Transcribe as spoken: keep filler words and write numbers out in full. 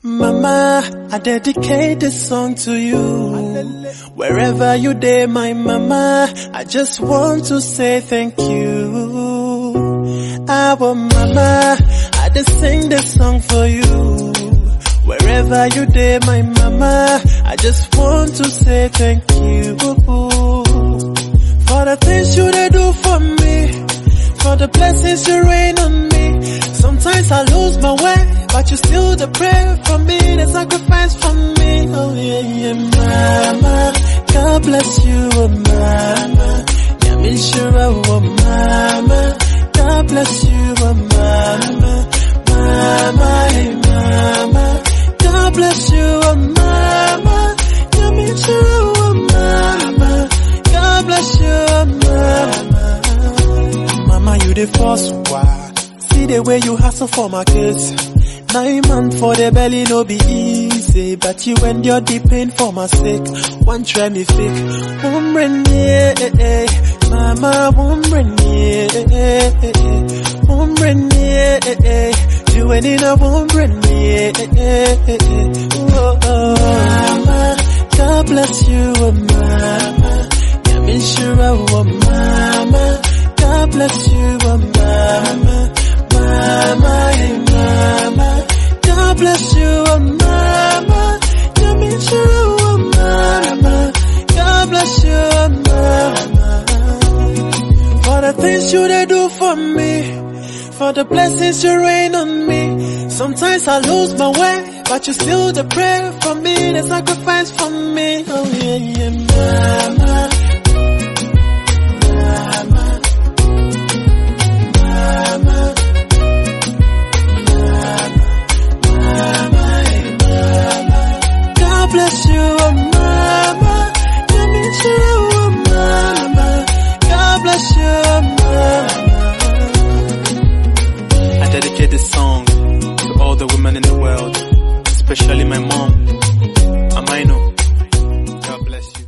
Mama, I dedicate this song to you. Wherever you day, my mama, I just want to say thank you. Our mama, I just sing this song for you. Wherever you day, my mama, I just want to say thank you. For the things you they do for me, for the blessings you rain on me. Sometimes I lose my way, but you still the prayer for me, the sacrifice for me. Oh yeah, yeah, mama, God bless you, oh mama. Yeah, me sure, oh mama, God bless you, oh mama. Mama, hey mama, God bless you, oh mama. Yeah, me sure, oh mama, God bless you, oh mama. Mama, you the first one. See the way you hustle for my kids. Nine months for the belly no be easy, but you endure the pain for my sake. One try me fake, woman yeah, mama woman yeah, woman yeah, you ain't in a woman yeah. Oh, oh. Mama, God bless you, oh mama. Yeah, me sure, oh mama, God bless you, oh mama. Mama, hey mama, God bless you, oh mama. You mean true, oh mama, God bless you, oh mama. For the things you they do for me, for the blessings you rain on me. Sometimes I lose my way, but you still the prayer for me, the sacrifice for me. Oh yeah, yeah, mama. Bless you, oh mama. You mean true, oh mama. God bless you, oh mama. I dedicate this song to all the women in the world, especially my mom. Amaino. God bless you.